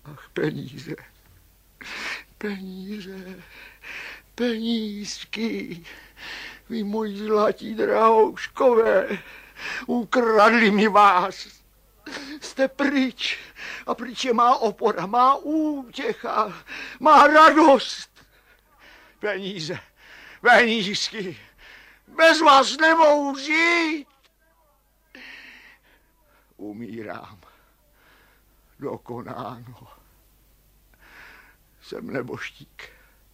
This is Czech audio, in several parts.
Ach, peníze. Peníze. Penízky. Vy moji zlatí drahouškové. Ukradli mi vás. Jste pryč. A pryč je má opora, má útěcha, má radost. Peníze. Penízky. Bez vás nemohu žít. Umírám. Dokonáno. Jsem neboštík.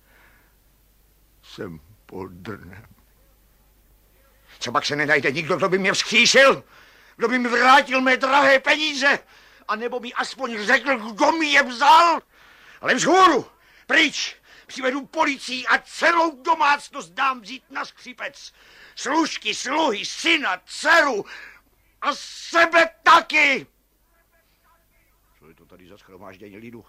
Jsem pod drnem. Co pak se nenajde nikdo, kdo by mě vzkřísil? Kdo by mi vrátil mé drahé peníze? A nebo mi aspoň řekl, kdo mi je vzal? Ale vzhůru, pryč. Přivedu policii a celou domácnost dám vzít na skřipec. Služky, sluhy, syna, dceru a sebe taky. Co je to tady za shromáždění lidu?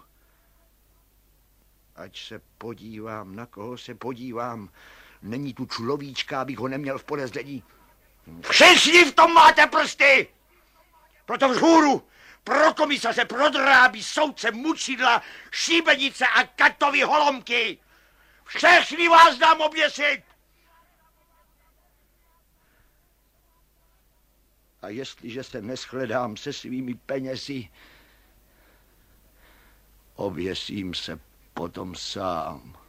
Ať se podívám, na koho se podívám. Není tu človíčka, abych ho neměl v podezření. Všichni v tom máte prsty! Proto vzhůru, pro komisaře, pro dráby, soudce, mučidla, šíbenice a katovy holomky. Všechny vás dám oběsit! A jestliže se neshledám se svými penězi, oběsím se potom sám.